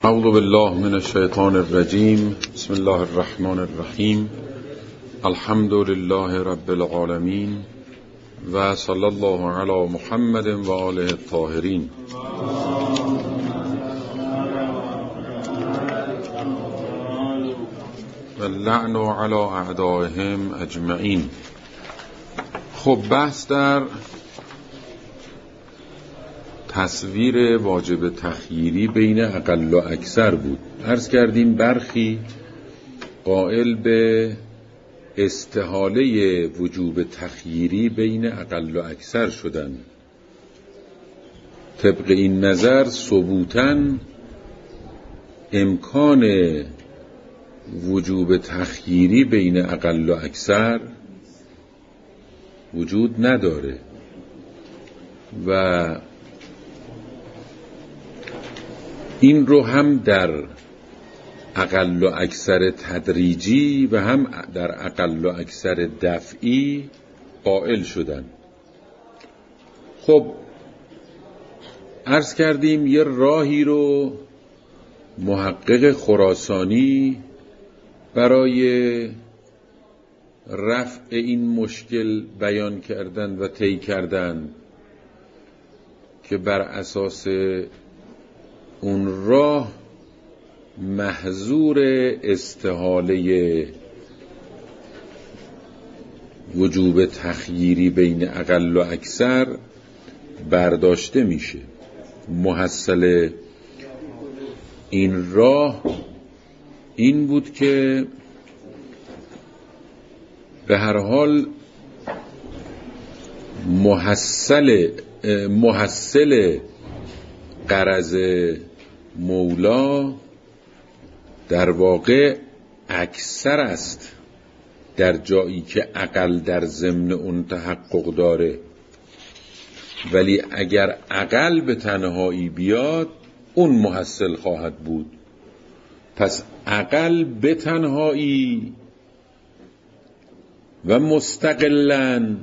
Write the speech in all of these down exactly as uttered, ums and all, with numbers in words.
اعوذ بالله من الشیطان الرجیم. بسم الله الرحمن الرحیم. الحمد لله رب العالمین و صلی الله علی محمد و آله الطاهرین. و اللعن علی اعدائهم اجمعین. خب بحث در تصویر واجب تخییری بین اقل و اکثر بود. عرض کردیم برخی قائل به استحاله وجوب تخییری بین اقل و اکثر شدند. طبق این نظر ثبوتاً امکان وجوب تخییری بین اقل و اکثر وجود نداره و این رو هم در اقل و اکثر تدریجی و هم در اقل و اکثر دفعی قائل شدن. خب عرض کردیم یه راهی رو محقق خراسانی برای رفع این مشکل بیان کردن و طی کردن که بر اساس اون راه محظور استحاله وجوب تخییری بین اقل و اکثر برداشته میشه. محصل این راه این بود که به هر حال محصل محصل غرض مولا در واقع اکثر است در جایی که اقل در ضمن اون تحقق داره، ولی اگر اقل به تنهایی بیاد اون محصل خواهد بود. پس اقل به تنهایی و مستقلاً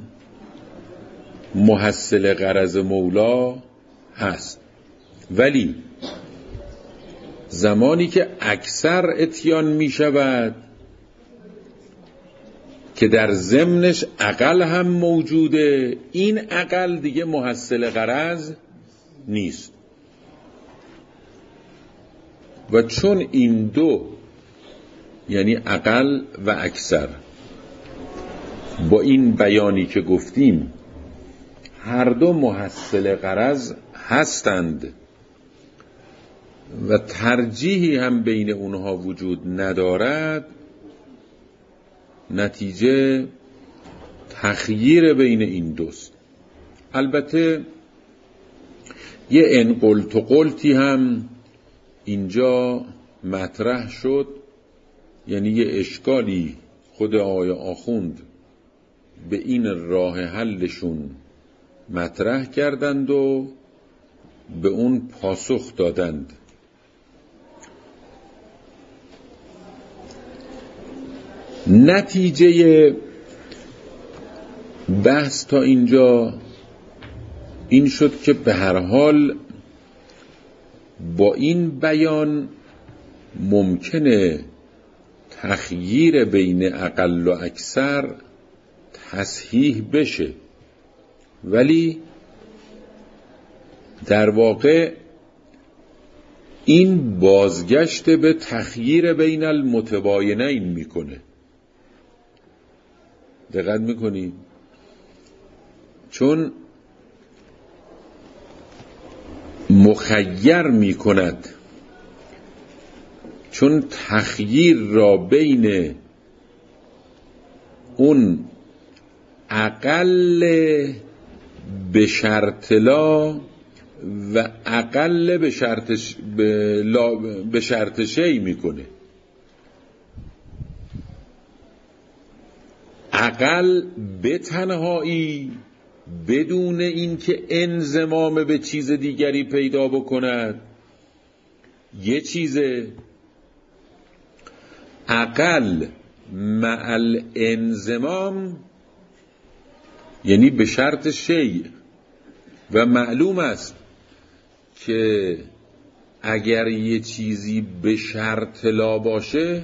محصل غرض مولا هست، ولی زمانی که اکثر اتیان می شود که در ضمنش اقل هم موجوده، این اقل دیگه محصل غرض نیست. و چون این دو یعنی اقل و اکثر با این بیانی که گفتیم هر دو محصل غرض هستند و ترجیحی هم بین اونها وجود ندارد، نتیجه تخییر بین این دوست. البته یه ان قلت و قلتی هم اینجا مطرح شد، یعنی یه اشکالی خود آقای آخوند به این راه حلشون مطرح کردند و به اون پاسخ دادند. نتیجه بحث تا اینجا این شد که به هر حال با این بیان ممکنه تخییر بین اقل و اکثر تصحیح بشه، ولی در واقع این بازگشت به تخییر بین المتباینین میکنه. دقت میکنی؟ چون مخیر میکند، چون تخییر را بین اون اقل به شرط لا و اقل به شرط ش... به, لا... به شرط شی میکنه. اقل به تنهایی بدون اینکه انضمام به چیز دیگری پیدا بکند یه چیزه، اقل مع الانضمام یعنی به شرط شی، و معلوم است که اگر یه چیزی به شرط لا باشه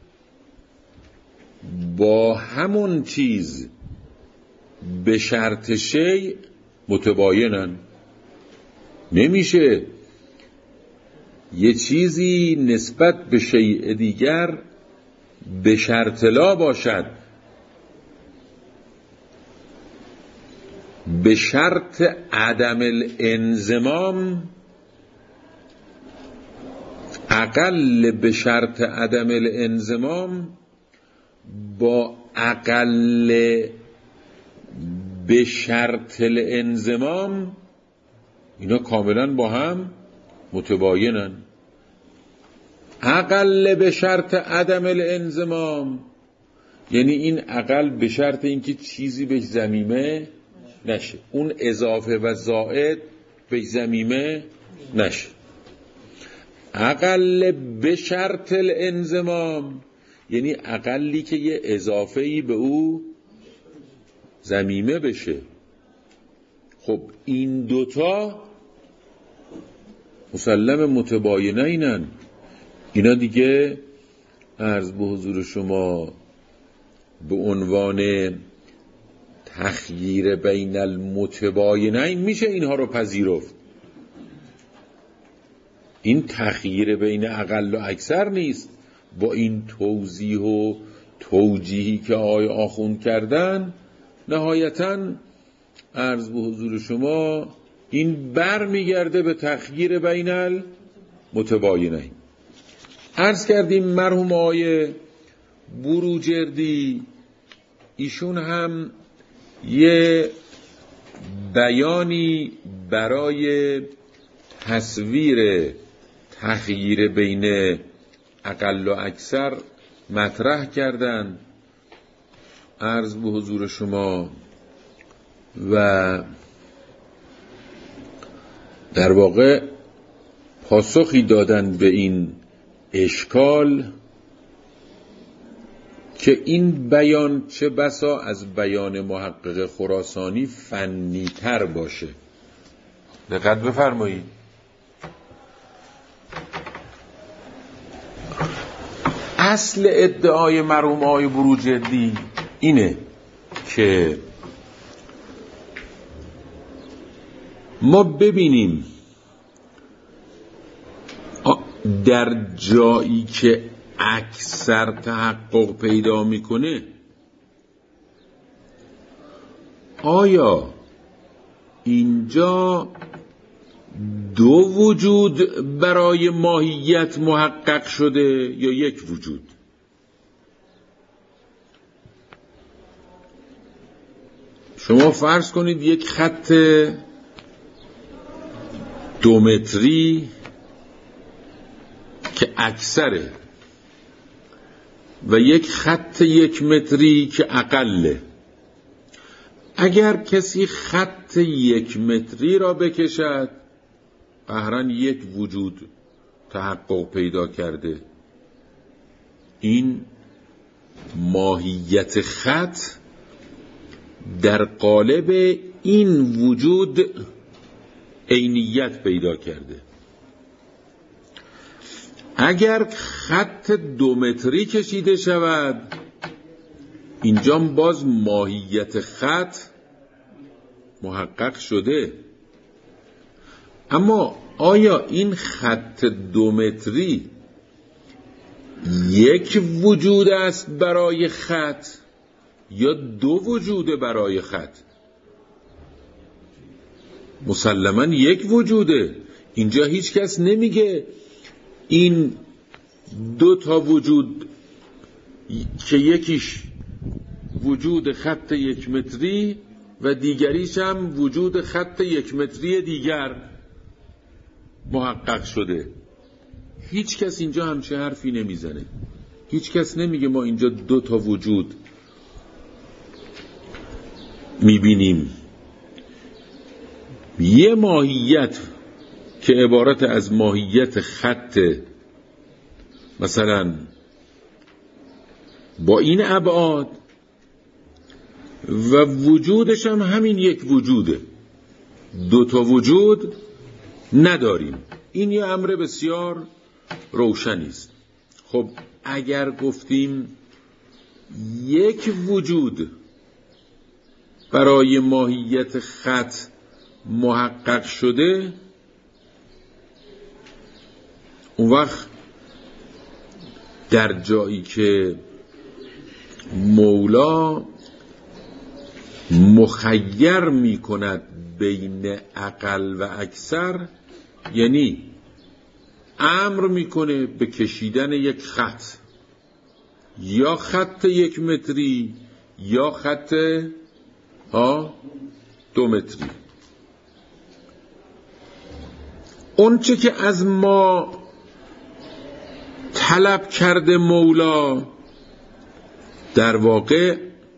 با همون چیز به شرط شیء متباینن. نمیشه یه چیزی نسبت به شیء دیگر به شرط لا باشد، به شرط عدم الانضمام، اقل به شرط عدم الانضمام با اقل به شرط الانضمام اینا کاملا با هم متباینن. اقل به شرط عدم الانضمام یعنی این اقل به شرط اینکه چیزی به ضمیمه نشه، اون اضافه و زائد به ضمیمه نشه. اقل به شرط الانضمام یعنی اقلی که یه اضافه‌ای به او ضمیمه بشه. خب این دوتا مسلم متباینه اینن. اینا دیگه عرض به حضور شما به عنوان تخییر بین المتباینین میشه اینها رو پذیرفت. این تخییر بین اقل و اکثر نیست. با این توضیح و توجیهی که آقای آخوند کردن نهایتاً عرض به حضور شما این بر میگرده به تخییر بین المتباینین. عرض کردیم مرحوم آقای بروجردی ایشون هم یه بیانی برای تصویر تخییر بین اقل و اکثر مطرح کردن عرض به حضور شما و در واقع پاسخی دادن به این اشکال که این بیان چه بسا از بیان محقق خراسانی فنی تر باشه. دقت بفرمایید. اصل ادعای مرحوم آقای بروجردی اینه که ما ببینیم در جایی که اکثر تحقق پیدا میکنه آیا اینجا دو وجود برای ماهیت محقق شده یا یک وجود؟ شما فرض کنید یک خط دو متری که اکثره و یک خط یک متری که اقله. اگر کسی خط یک متری را بکشد قهرن یک وجود تحقق پیدا کرده. این ماهیت خط در قالب این وجود عینیت پیدا کرده. اگر خط دو متری کشیده شود اینجا باز ماهیت خط محقق شده. اما آیا این خط دو متری یک وجود است برای خط یا دو وجود برای خط؟ مسلماً یک وجوده. اینجا هیچ کس نمیگه این دو تا وجود که یکیش وجود خط یک متری و دیگریش هم وجود خط یک متری دیگر محقق شده. هیچ کس اینجا همچه حرفی نمیزنه. هیچ کس نمیگه ما اینجا دو تا وجود میبینیم. یه ماهیت که عبارت از ماهیت خط مثلا با این ابعاد و وجودش هم همین یک وجوده. دو تا وجود نداریم. این یه امر بسیار روشنی است. خب اگر گفتیم یک وجود برای ماهیت خط محقق شده، اون وقت در جایی که مولا مخیر می کند بین اقل و اکثر، یعنی امر میکنه به کشیدن یک خط، یا خط یک متری یا خط ها دو متری. اون چه که از ما طلب کرده مولا در واقع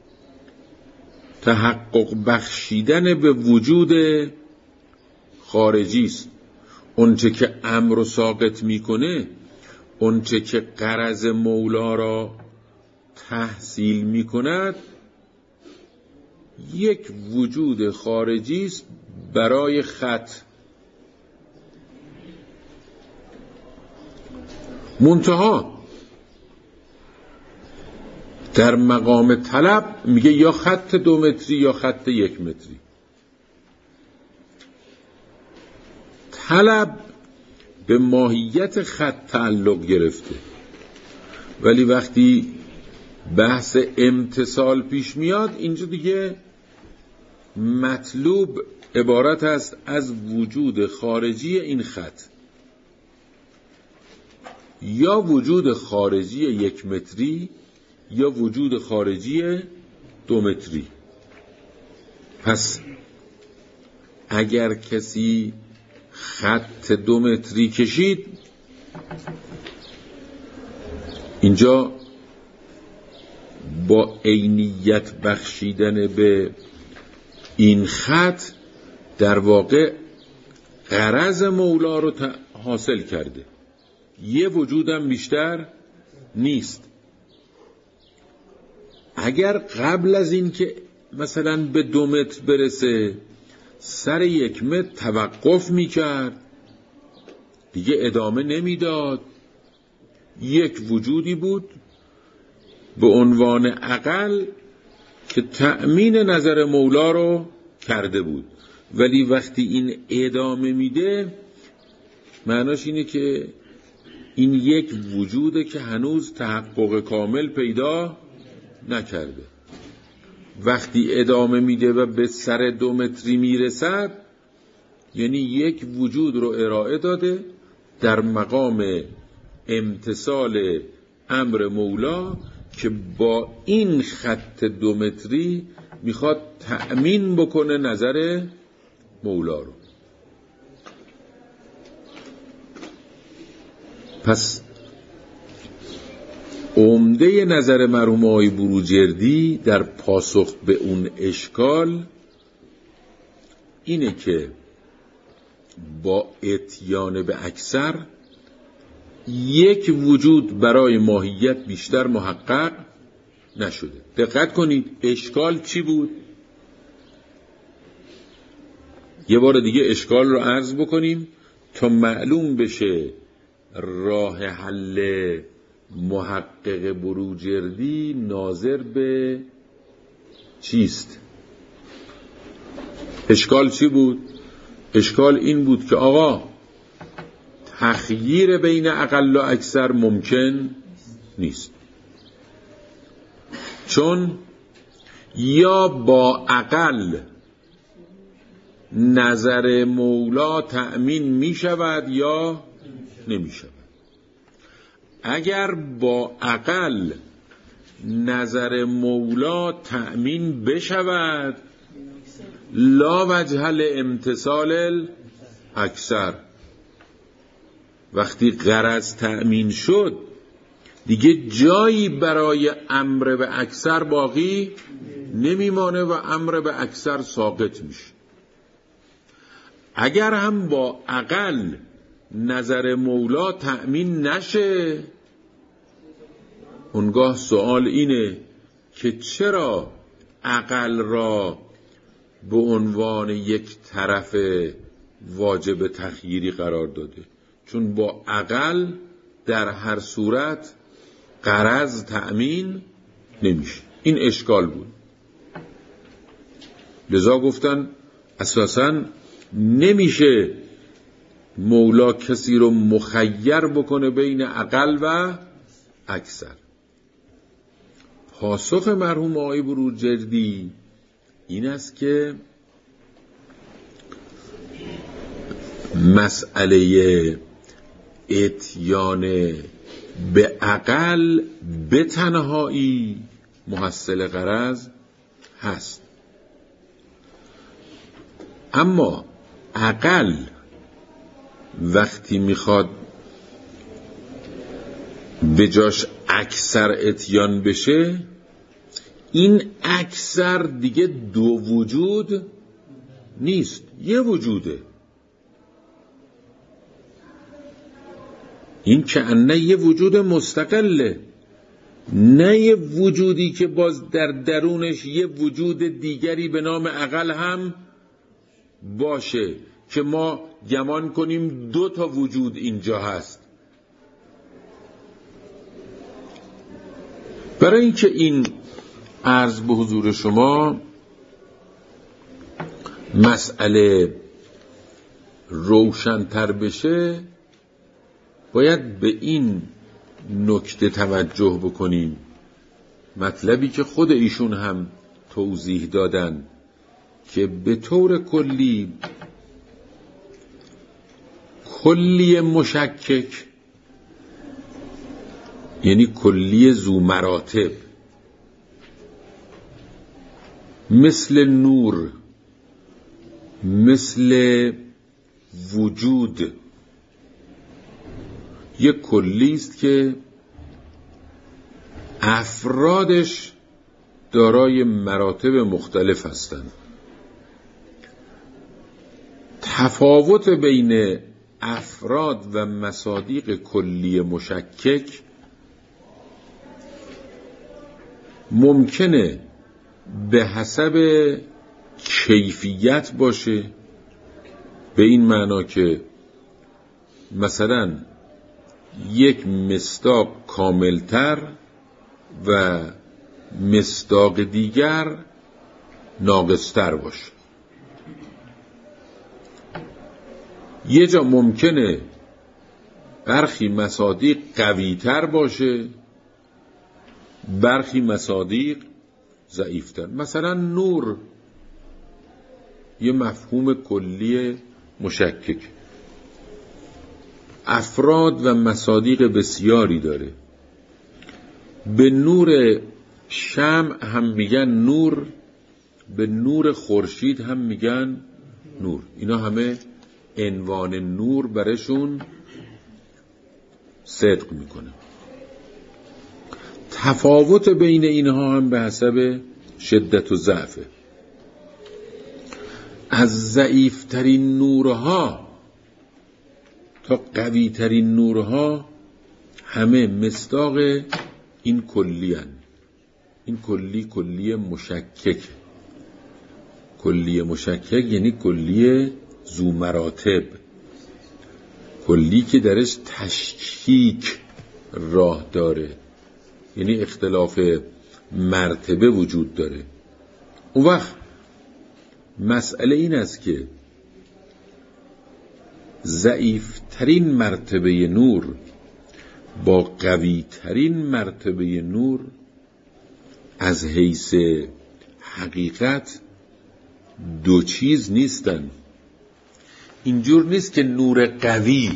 تحقق بخشیدن به وجود خارجی است. اون چه که امر رو ساقط میکنه، اون چه که غرض مولا را تحصیل میکند، یک وجود خارجی است برای خط. منتها در مقام طلب میگه یا خط دو متری یا خط یک متری. طلب به ماهیت خط تعلق گرفته، ولی وقتی بحث امتثال پیش میاد، اینجا دیگه مطلوب عبارت است از وجود خارجی این خط، یا وجود خارجی یک متری یا وجود خارجی دو متری. پس اگر کسی خط دو متری کشید، اینجا با عینیت بخشیدن به این خط در واقع غرض مولا رو حاصل کرده، یه وجودم بیشتر نیست. اگر قبل از این که مثلا به دو متر برسه سر یک متر توقف میکرد، دیگه ادامه نمیداد، یک وجودی بود به عنوان اقل که تأمین نظر مولا رو کرده بود. ولی وقتی این ادامه میده، معناش اینه که این یک وجوده که هنوز تحقق کامل پیدا نکرده. وقتی ادامه میده و به سر دو متری میرسد، یعنی یک وجود رو ارائه داده در مقام امتثال امر مولا که با این خط دو متری میخواد تأمین بکنه نظر مولا رو. پس عمده نظر مرحوم آقای بروجردی در پاسخ به اون اشکال اینه که با اتیان به اکثر یک وجود برای ماهیت بیشتر محقق نشده. دقت کنید اشکال چی بود؟ یه بار دیگه اشکال رو عرض بکنیم تا معلوم بشه راه حل محقق بروجردی ناظر به چیست. اشکال چی بود؟ اشکال این بود که آقا تخییر بین اقل و اکثر ممکن نیست، چون یا با اقل نظر مولا تأمین می شود یا نمی شود. اگر با اقل نظر مولا تأمین بشود، لا وجه لامتصال اکثر. وقتی غرض تأمین شد، دیگه جایی برای امر به اکثر باقی نمیمانه و امر به اکثر ساقط میشه. اگر هم با اقل نظر مولا تأمین نشه، اونگاه سوال اینه که چرا اقل را به عنوان یک طرف واجب تخییری قرار داده؟ چون با اقل در هر صورت غرض تأمین نمیشه. این اشکال بود. لذا گفتن اساساً نمیشه مولا کسی رو مخیر بکنه بین اقل و اکثر. پاسخ مرحوم آقای بروجردی این است که مسئله اتیان به اقل به تنهایی محصل غرض هست، اما اقل وقتی میخواد به جاش اکثر اتیان بشه، این اکثر دیگه دو وجود نیست، یه وجوده. این که انه یه وجود مستقله، نه یه وجودی که باز در درونش یه وجود دیگری به نام اقل هم باشه که ما گمان کنیم دو تا وجود اینجا هست. برای اینکه این عرض به حضور شما مسئله روشن‌تر بشه، باید به این نکته توجه بکنیم، مطلبی که خود ایشون هم توضیح دادن که به طور کلی کلی مشکک یعنی کلی ذو مراتب، مثل نور، مثل وجود، یک کلی است که افرادش دارای مراتب مختلف هستند. تفاوت بین افراد و مصادیق کلی مشکک ممکنه به حسب کیفیت باشه، به این معنا که مثلا یک مصداق کاملتر و مصداق دیگر ناقصتر باشه. یه جا ممکنه برخی مصادیق قویتر باشه، برخی مصادیق ضعیفتر. مثلا نور یه مفهوم کلی مشکک، افراد و مصادیق بسیاری داره. به نور شمع هم میگن نور، به نور خورشید هم میگن نور. اینا همه عنوان نور برشون صدق میکنه. تفاوت بین اینها هم به حسب شدت و ضعفه. از ضعیفترین نورها تا قویترین نورها همه مصداق این کلی هن. این کلی کلی مشکک. کلی مشکک یعنی کلی ذو مراتب، کلی که درش تشکیک راه داره، یعنی اختلاف مرتبه وجود داره. اون وقت مسئله این است که ضعیفترین مرتبه نور با قویترین مرتبه نور از حیث حقیقت دو چیز نیستن. اینجور نیست که نور قوی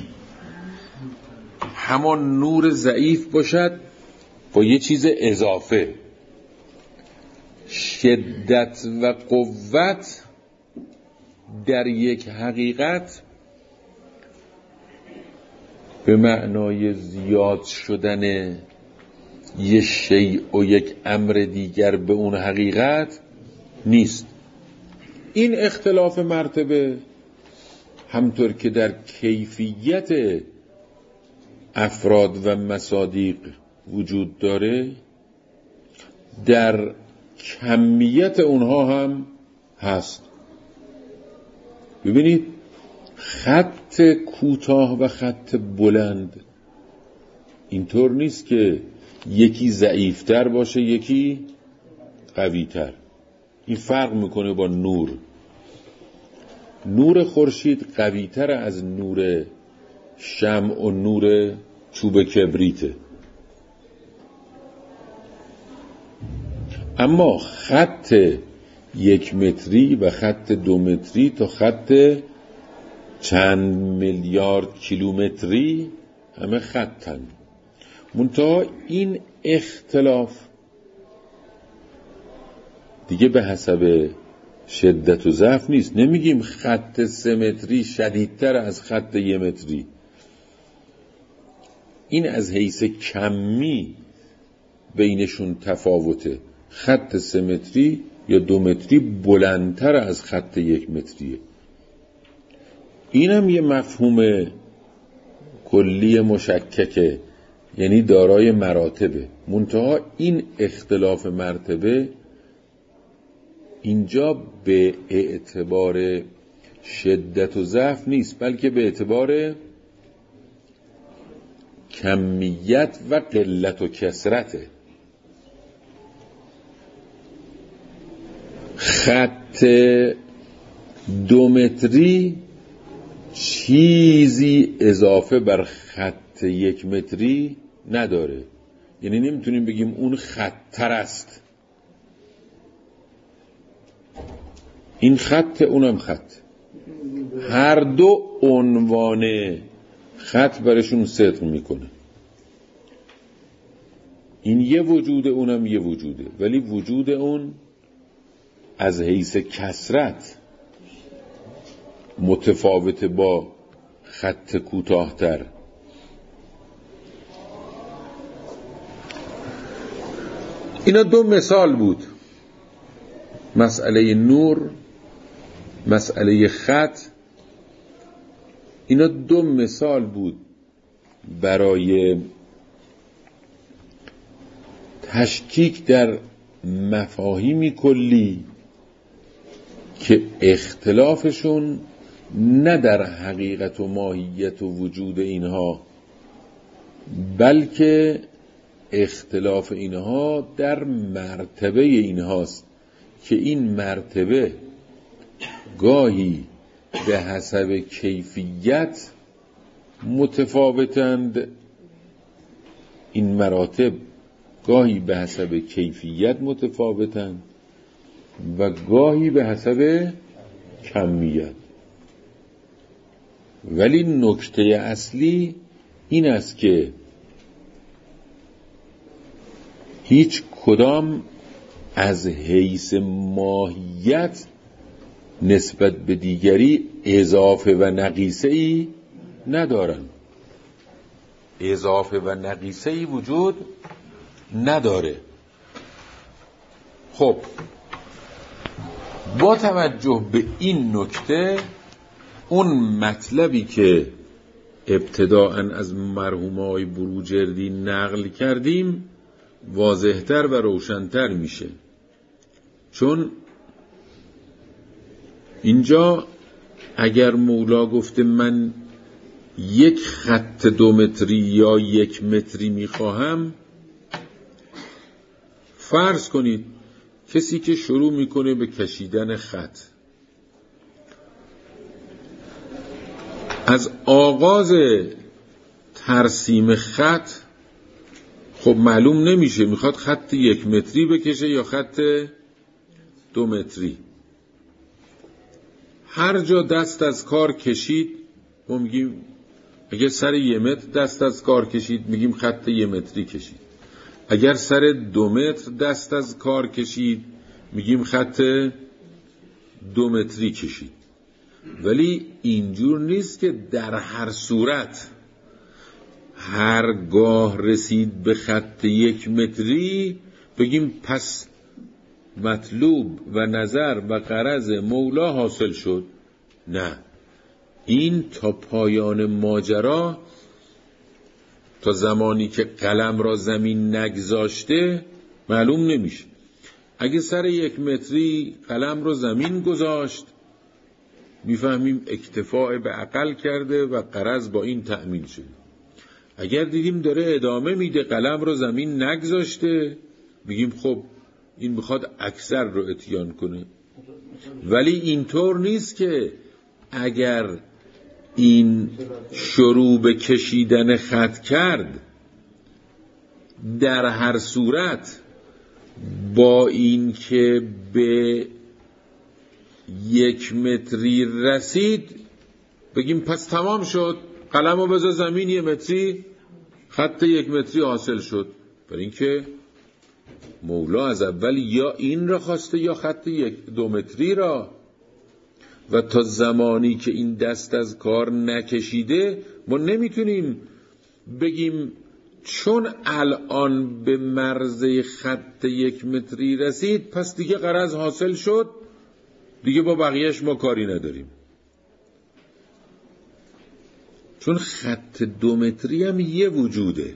همان نور ضعیف باشد با یه چیز اضافه. شدت و قوت در یک حقیقت به معنای زیاد شدن یه شیء و یک امر دیگر به اون حقیقت نیست. این اختلاف مرتبه همطور که در کیفیت افراد و مصادیق وجود داره، در کمیت اونها هم هست. ببینید خط کوتاه و خط بلند اینطور نیست که یکی ضعیفتر باشه یکی قویتر. این فرق میکنه با نور. نور خورشید قویتر از نور شمع و نور چوب کبریته، اما خط یک متری و خط دو متری تا خط چند میلیارد کیلومتری همه خطن. منتها این اختلاف دیگه به حسب شدت و ضعف نیست. نمیگیم خط سه متری شدیدتر از خط یه متری. این از حیث کمی بینشون تفاوته. خط سه متری یا دو متری بلندتر از خط یک متریه. اینم یه مفهوم کلی مشککه، یعنی دارای مراتبه. منتها این اختلاف مرتبه اینجا به اعتبار شدت و ضعف نیست، بلکه به اعتبار کمیت و قلت و کثرته. خط دو متری چیزی اضافه بر خط یک متری نداره، یعنی نمیتونیم بگیم اون خط‌تر است. این خط اونم خط، هر دو عنوان خط برشون صدق میکنه. این یه وجود اونم یه وجوده، ولی وجود اون از حیث کثرت متفاوت با خط کوتاه‌تر. اینا دو مثال بود، مسئله نور، مسئله خط. اینا دو مثال بود برای تشکیک در مفاهیمی کلی که اختلافشون نه در حقیقت و ماهیت و وجود اینها، بلکه اختلاف اینها در مرتبه اینهاست که این مرتبه گاهی به حسب کیفیت متفاوتند. این مراتب گاهی به حسب کیفیت متفاوتند و گاهی به حسب کمیت. ولی نکته اصلی این است که هیچ کدام از حیث ماهیت نسبت به دیگری اضافه و نقیصه ای ندارن. اضافه و نقیصه ای وجود نداره. خب با توجه به این نکته، اون مطلبی که ابتداءً از مرحومای بروجردی نقل کردیم واضحتر و روشنتر میشه. چون اینجا اگر مولا گفته من یک خط دو متری یا یک متری میخواهم، فرض کنید کسی که شروع میکنه به کشیدن خط، از آغاز ترسیم خط خب معلوم نمیشه میخواد خط یک متری بکشه یا خط دو متری. هر جا دست از کار کشید ما میگیم، اگر سر یه متر دست از کار کشید میگیم خط یه متری کشید. اگر سر دو متر دست از کار کشید میگیم خط دو متری کشید. ولی اینجور نیست که در هر صورت هرگاه رسید به خط یک متری بگیم پس مطلوب و نظر و غرض مولا حاصل شد. نه، این تا پایان ماجرا، تا زمانی که قلم را زمین نگذاشته معلوم نمیشه. اگه سر یک متری قلم را زمین گذاشت میفهمیم اکتفاء به عقل کرده و غرض با این تأمین شده. اگر دیدیم داره ادامه میده، قلم رو زمین نگذاشته، بگیم خب این میخواد اکثر رو اتیان کنه. ولی اینطور نیست که اگر این شروع به کشیدن خط کرد در هر صورت با این که به یک متری رسید بگیم پس تمام شد، قلم رو بذار زمین، یه متری خط یک متری حاصل شد. برای اینکه مولا از اول یا این را خواسته یا خط یک دو متری را، و تا زمانی که این دست از کار نکشیده ما نمیتونیم بگیم چون الان به مرزه خط یک متری رسید پس دیگه غرض حاصل شد، دیگه با بقیهش ما کاری نداریم. چون خط دو متری هم یه وجوده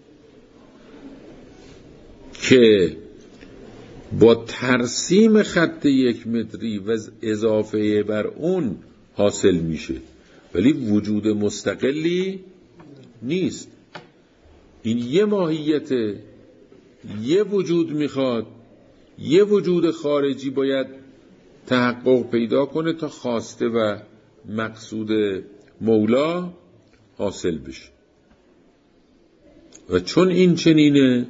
که با ترسیم خط یک متری و اضافه بر اون حاصل میشه، ولی وجود مستقلی نیست. این یه ماهیت، یه وجود میخواد، یه وجود خارجی باید تحقق پیدا کنه تا خواسته و مقصود مولا حاصل بشه. و چون این چنینه،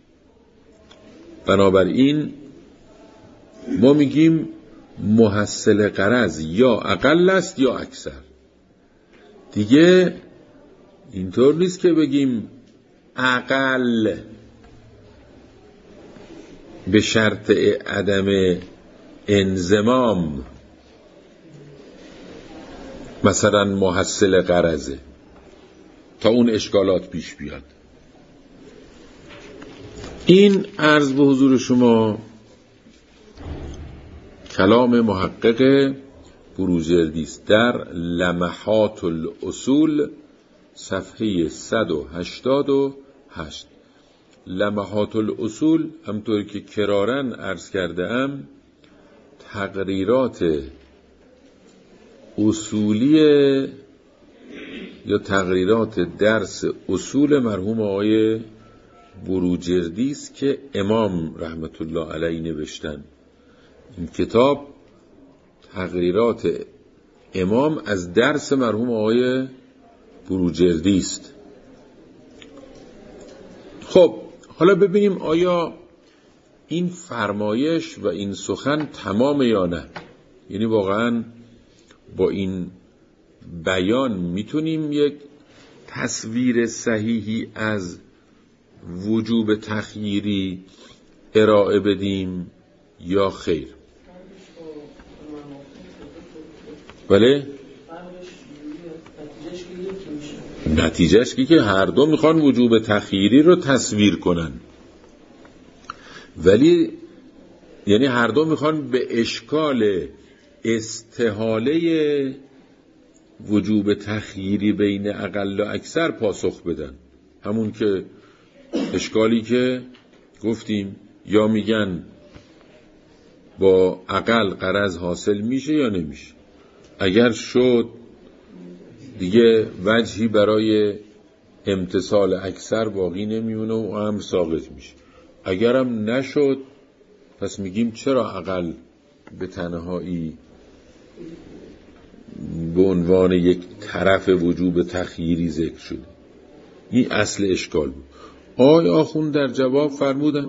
بنابراین ما میگیم محصل غرض یا اقل است یا اکثر. دیگه اینطور نیست که بگیم اقل به شرط عدم انضمام مثلا محصل غرضه تا اون اشکالات پیش بیاد. این عرض به حضور شما کلام محقق بروجردی است در لمحات الاصول صفحه صد و هشتاد و هشت. لمحات الاصول همطور که کرارن عرض کرده ام تقریرات اصولی یا تقریرات درس اصول مرحوم آقای بروجردی است که امام رحمت الله علیه نوشتن. این کتاب تقریرات امام از درس مرحوم آقای بروجردی است. خب حالا ببینیم آیا این فرمایش و این سخن تمام یا نه. یعنی واقعا با این بیان میتونیم یک تصویر صحیحی از وجوب تخییری ارائه بدیم یا خیر؟ بله؟ نتیجهش که هر دو میخوان وجوب تخییری رو تصویر کنن، ولی یعنی هر دو میخوان به اشکال استحاله وجوب تخییری بین اقل و اکثر پاسخ بدن. همون که اشکالی که گفتیم، یا میگن با اقل غرض حاصل میشه یا نمیشه. اگر شد دیگه وجهی برای امتصال اکثر باقی نمیونه و امر ساقط میشه. اگرم نشد پس میگیم چرا اقل به تنهایی به عنوان یک طرف وجوب تخییری ذکر شده. این اصل اشکال بود. آقای آخوند در جواب فرمودن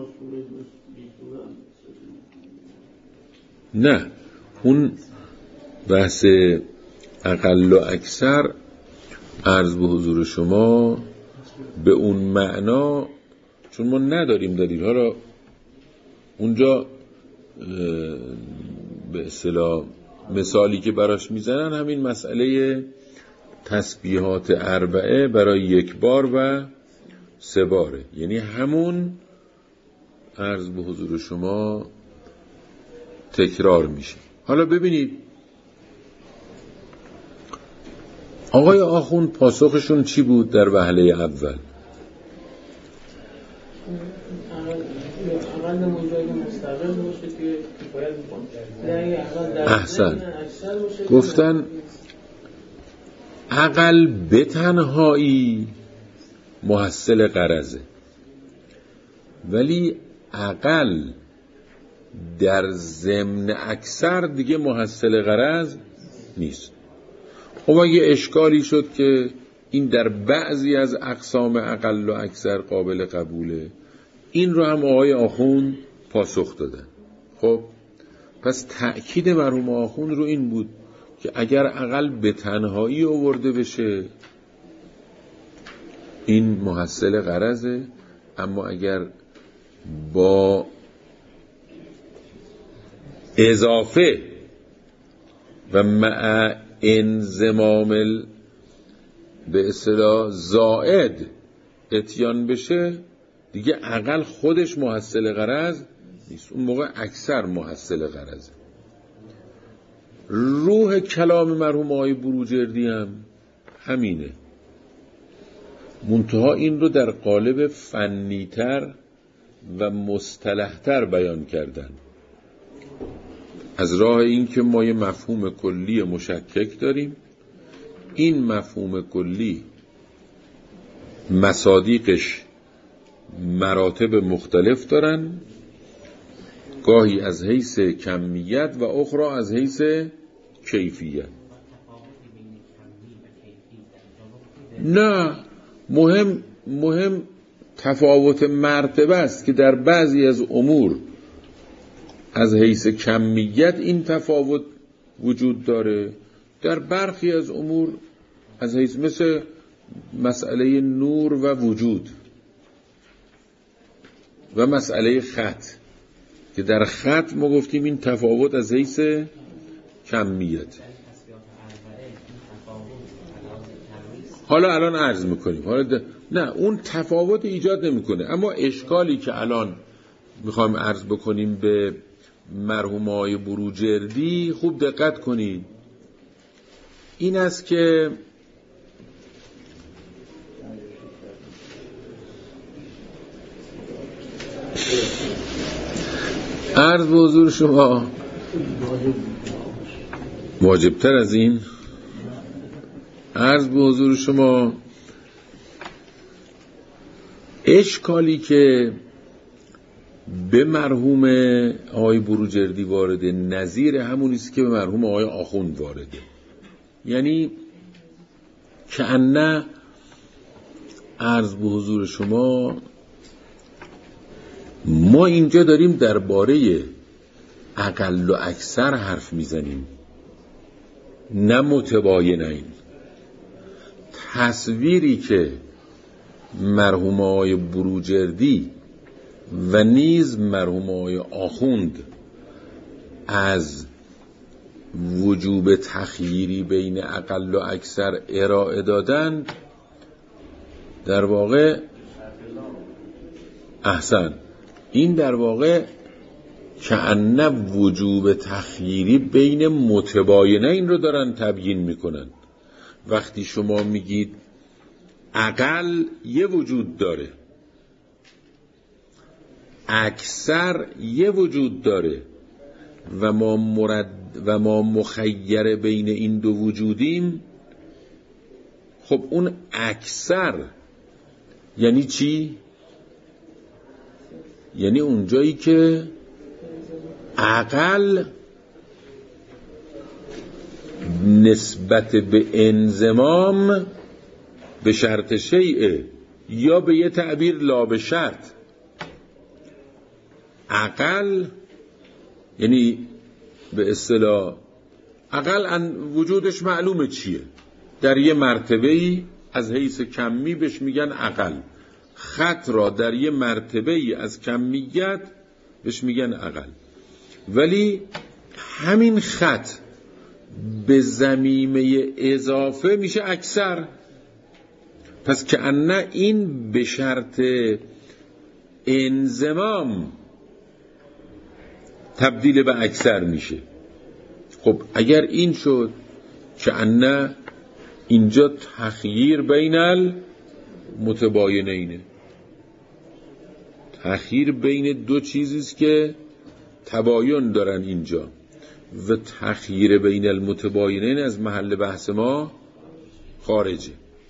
نه، اون بحث اقل و اکثر عرض به حضور شما به اون معنا، چون ما نداریم دلیل ها را اونجا به اصطلاح مثالی که براش میزنن همین مسئله تسبیحات اربعه برای یک بار و سه باره، یعنی همون عرض به حضور شما تکرار میشه. حالا ببینید آقای آخوند پاسخشون چی بود در وهله اول. اقل موجود مستقل باشه که کفایت میکنه. احسن. گفتن عقل به تنهایی محصل غرضه، ولی عقل در ضمن اکثر دیگه محصل غرض نیست. خب اگه اشکالی شد که این در بعضی از اقسام اقل و اکثر قابل قبوله، این رو هم آقای آخوند پاسخ دادن. خب پس تأکید مرحوم آخوند رو این بود که اگر عقل به تنهایی آورده بشه این محصل غرضه، اما اگر با اضافه و مع انضمام به اصطلاح زائد اتیان بشه دیگه عقل خودش محصل غرض نیست، اون موقع اکثر محصل غرضه. روح کلام مرحوم آقای بروجردی هم همینه، منتها این رو در قالب فنیتر و مصطلحتر بیان کردن. از راه این که ما یه مفهوم کلی مشکک داریم، این مفهوم کلی مصادیقش مراتب مختلف دارن، گاهی از حیث کمیت و اخرى از حیث کیفیت. نه، مهم مهم تفاوت مرتبه است که در بعضی از امور از حیث کمیت این تفاوت وجود داره، در برخی از امور از حیث، مثل مسئله نور و وجود و مسئله خط که در خط ما گفتیم این تفاوت از حیث کمیت. حالا الان عرض میکنیم، حالا د... نه اون تفاوت ایجاد نمیکنه، اما اشکالی که الان میخوایم عرض بکنیم به مرحوم آقای بروجردی خوب دقت کنید، این است که عرض به حضور شما واجبتر از این، عرض به حضور شما اشکالی که به مرحوم آقای بروجردی وارده نظیر همونی است که به مرحوم آقای آخوند وارده، یعنی کأنه عرض به حضور شما ما اینجا داریم درباره اقل و اکثر حرف میزنیم، نه متباینین. تصویری که مرحوم آقای بروجردی و نیز مرحوم آقای آخوند از وجوب تخییری بین اقل و اکثر ارائه دادند، در واقع احسن این در واقع کأنه وجوب تخییری بین متباینین رو دارن تبیین میکنن. وقتی شما میگید اقل یه وجود داره، اکثر یه وجود داره و ما مرد و ما مخیر بین این دو وجودیم، خب اون اکثر یعنی چی؟ یعنی اونجایی که اقل نسبت به انضمام به شرط شیء، یا به یه تعبیر لا به شرط. اقل یعنی به اصطلاح اقل وجودش معلومه چیه، در یه مرتبه‌ای از حیث کمی بهش میگن اقل. خط را در یه مرتبه‌ای از کمیت بهش میگن اقل، ولی همین خط به ضمیمه اضافه میشه اکثر. پس کأنه این به شرط انضمام تبدیل به اکثر میشه. خب اگر این شد کأنه اینجا تخییر بین المتباینینه. تأخیر بین دو چیزیست که تباین دارن اینجا و تأخیر بین المتباینین از محل بحث ما خارجه.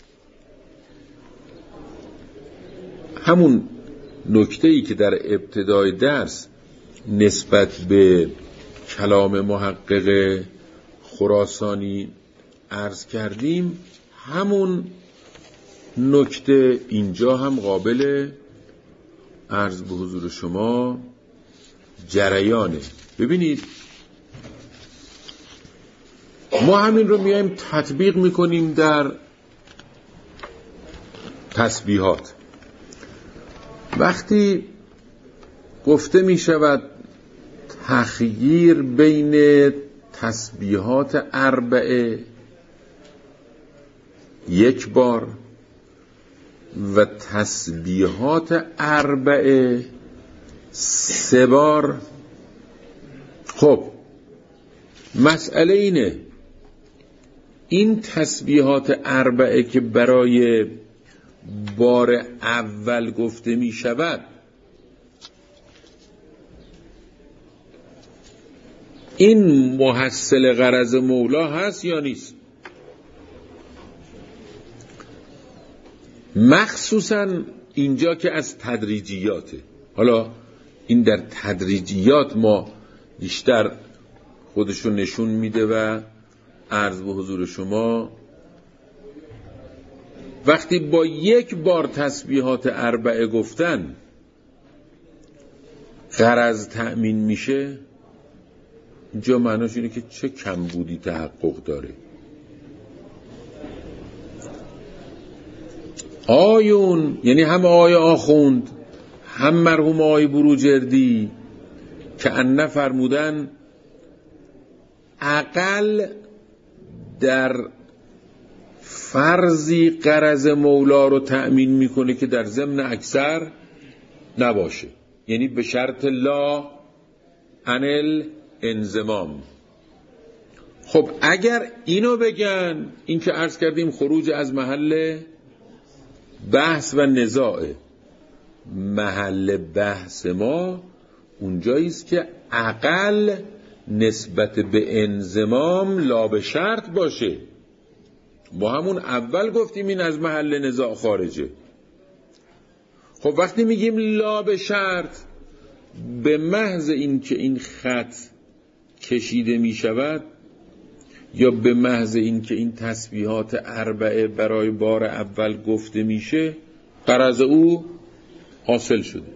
همون نکته‌ای که در ابتدای درس نسبت به کلام محقق خراسانی عرض کردیم، همون نکته اینجا هم قابل عرض به حضور شما جریانه. ببینید ما همین رو میایم تطبیق میکنیم در تسبیحات. وقتی گفته میشود تخییر بین تسبیحات اربعه یک بار و تسبیحات اربعه سه بار، خب مسئله اینه این تسبیحات اربعه که برای بار اول گفته می شود این محصل غرض مولا هست یا نیست؟ مخصوصا اینجا که از تدریجیاته. حالا این در تدریجیات ما بیشتر خودشون نشون میده و عرض به حضور شما وقتی با یک بار تسبیحات اربعه گفتن غرض تأمین میشه، اینجا معناش اینه که چه کمبودی تحقق داره. آیون یعنی هم آی آخوند هم مرحوم آی بروجردی که ان فرمودن اقل در فرضی غرض مولا رو تأمین میکنه که در ضمن اکثر نباشه، یعنی به شرط لا انل انضمام. خب اگر اینو بگن، این که عرض کردیم خروج از محل بحث و نزاعه، محل بحث ما اونجاییست که اقل نسبت به انضمام لا به شرط باشه. با همون اول گفتیم این از محل نزاع خارجه. خب وقتی میگیم لا به شرط، به محض این که این خط کشیده میشود یا به محض این که این تسبیحات اربعه برای بار اول گفته میشه غرض او حاصل شده،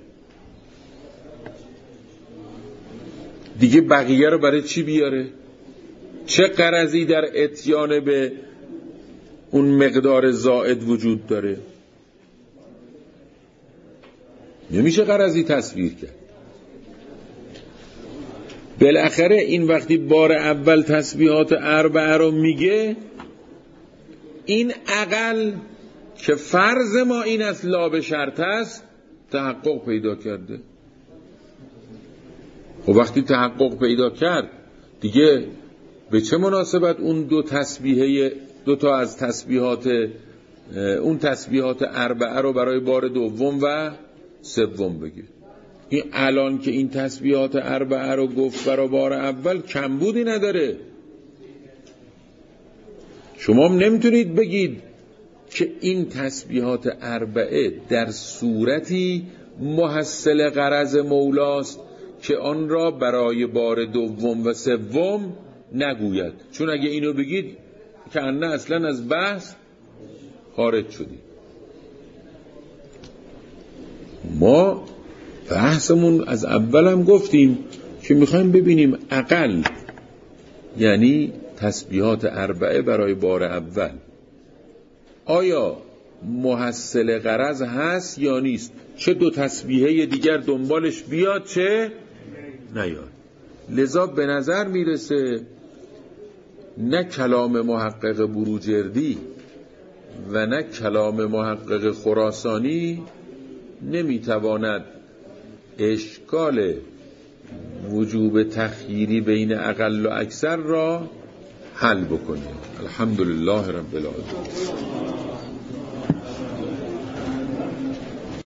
دیگه بقیه رو برای چی بیاره؟ چه غرضی در اتیان به اون مقدار زائد وجود داره؟ نمیشه غرضی تصویر کرد. بالاخره این وقتی بار اول تسبیحات اربعه رو میگه، این اقل که فرض ما این است لا به شرط است تحقق پیدا کرده. و وقتی تحقق پیدا کرد دیگه به چه مناسبت اون دو تسبیحه دو تا از تسبیحات اون تسبیحات اربعه رو برای بار دوم و سوم بگه؟ این الان که این تسبیحات اربعه رو گفت برای بار اول کمبودی نداره. شما هم نمیتونید بگید که این تسبیحات اربعه در صورتی محصل غرض مولاست که آن را برای بار دوم و سوم نگوید، چون اگه اینو بگید که انه اصلا از بحث خارج شدی. ما بحثمون از اول هم گفتیم که میخوایم ببینیم اقل یعنی تسبیحات اربعه برای بار اول آیا محصل غرض هست یا نیست، چه دو تسبیحه دیگر دنبالش بیاد چه نیاد. لذا به نظر میرسه نه کلام محقق بروجردی و نه کلام محقق خراسانی نمیتواند اشکال وجوب تخییری بین اقل و اکثر را حل بکنه. الحمدلله رب العالمین.